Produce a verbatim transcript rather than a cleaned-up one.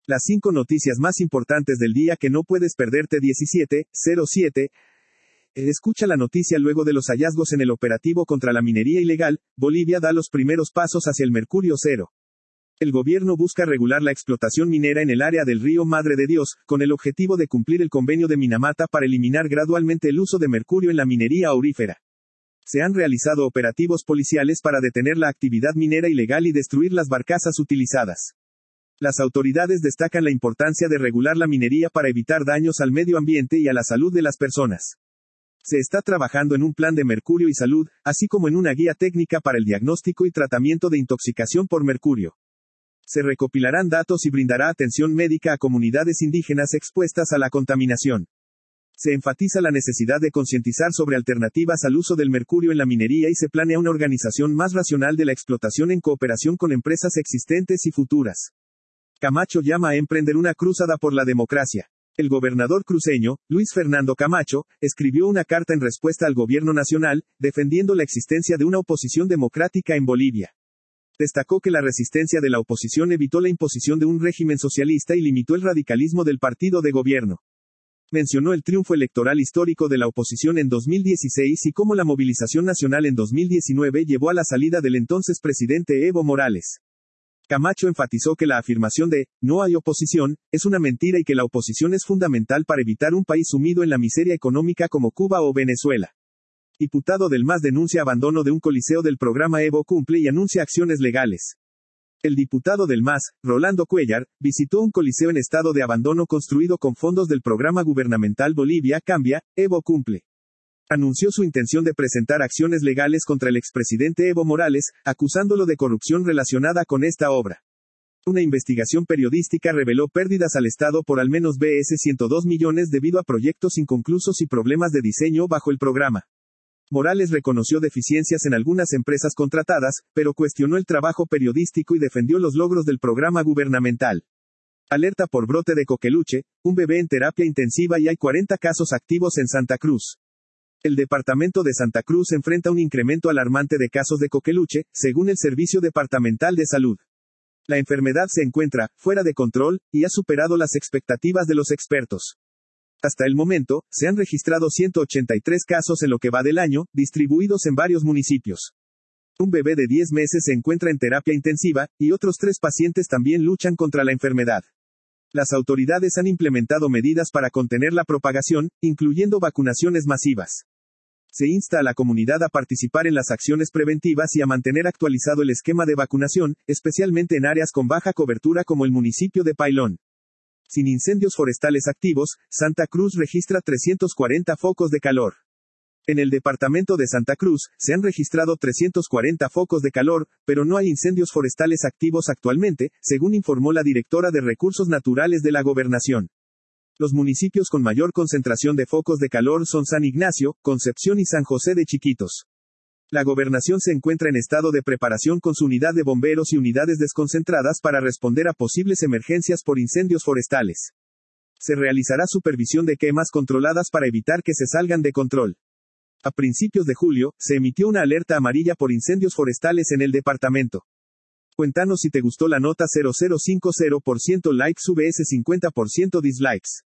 Las cinco noticias más importantes del día que no puedes perderte. Diecisiete cero siete. Escucha la noticia. Luego de los hallazgos en el operativo contra la minería ilegal, Bolivia da los primeros pasos hacia el mercurio cero. El gobierno busca regular la explotación minera en el área del río Madre de Dios, con el objetivo de cumplir el convenio de Minamata para eliminar gradualmente el uso de mercurio en la minería aurífera. Se han realizado operativos policiales para detener la actividad minera ilegal y destruir las barcazas utilizadas. Las autoridades destacan la importancia de regular la minería para evitar daños al medio ambiente y a la salud de las personas. Se está trabajando en un plan de mercurio y salud, así como en una guía técnica para el diagnóstico y tratamiento de intoxicación por mercurio. Se recopilarán datos y brindará atención médica a comunidades indígenas expuestas a la contaminación. Se enfatiza la necesidad de concientizar sobre alternativas al uso del mercurio en la minería y se planea una organización más racional de la explotación en cooperación con empresas existentes y futuras. Camacho llama a emprender una cruzada por la democracia. El gobernador cruceño, Luis Fernando Camacho, escribió una carta en respuesta al gobierno nacional, defendiendo la existencia de una oposición democrática en Bolivia. Destacó que la resistencia de la oposición evitó la imposición de un régimen socialista y limitó el radicalismo del partido de gobierno. Mencionó el triunfo electoral histórico de la oposición en dos mil dieciséis y cómo la movilización nacional en dos mil diecinueve llevó a la salida del entonces presidente Evo Morales. Camacho enfatizó que la afirmación de «no hay oposición» es una mentira y que la oposición es fundamental para evitar un país sumido en la miseria económica como Cuba o Venezuela. Diputado del M A S denuncia abandono de un coliseo del programa Evo Cumple y anuncia acciones legales. El diputado del M A S, Rolando Cuellar, visitó un coliseo en estado de abandono construido con fondos del programa gubernamental Bolivia Cambia, Evo Cumple. Anunció su intención de presentar acciones legales contra el expresidente Evo Morales, acusándolo de corrupción relacionada con esta obra. Una investigación periodística reveló pérdidas al Estado por al menos B S ciento dos millones debido a proyectos inconclusos y problemas de diseño bajo el programa. Morales reconoció deficiencias en algunas empresas contratadas, pero cuestionó el trabajo periodístico y defendió los logros del programa gubernamental. Alerta por brote de coqueluche, un bebé en terapia intensiva y hay cuarenta casos activos en Santa Cruz. El departamento de Santa Cruz enfrenta un incremento alarmante de casos de coqueluche, según el Servicio Departamental de Salud. La enfermedad se encuentra fuera de control y ha superado las expectativas de los expertos. Hasta el momento, se han registrado ciento ochenta y tres casos en lo que va del año, distribuidos en varios municipios. Un bebé de diez meses se encuentra en terapia intensiva, y otros tres pacientes también luchan contra la enfermedad. Las autoridades han implementado medidas para contener la propagación, incluyendo vacunaciones masivas. Se insta a la comunidad a participar en las acciones preventivas y a mantener actualizado el esquema de vacunación, especialmente en áreas con baja cobertura como el municipio de Pailón. Sin incendios forestales activos, Santa Cruz registra trescientos cuarenta focos de calor. En el departamento de Santa Cruz, se han registrado trescientos cuarenta focos de calor, pero no hay incendios forestales activos actualmente, según informó la directora de Recursos Naturales de la Gobernación. Los municipios con mayor concentración de focos de calor son San Ignacio, Concepción y San José de Chiquitos. La gobernación se encuentra en estado de preparación con su unidad de bomberos y unidades desconcentradas para responder a posibles emergencias por incendios forestales. Se realizará supervisión de quemas controladas para evitar que se salgan de control. A principios de julio, se emitió una alerta amarilla por incendios forestales en el departamento. Cuéntanos si te gustó la nota. Cero cero cincuenta por ciento likes V S cincuenta por ciento dislikes.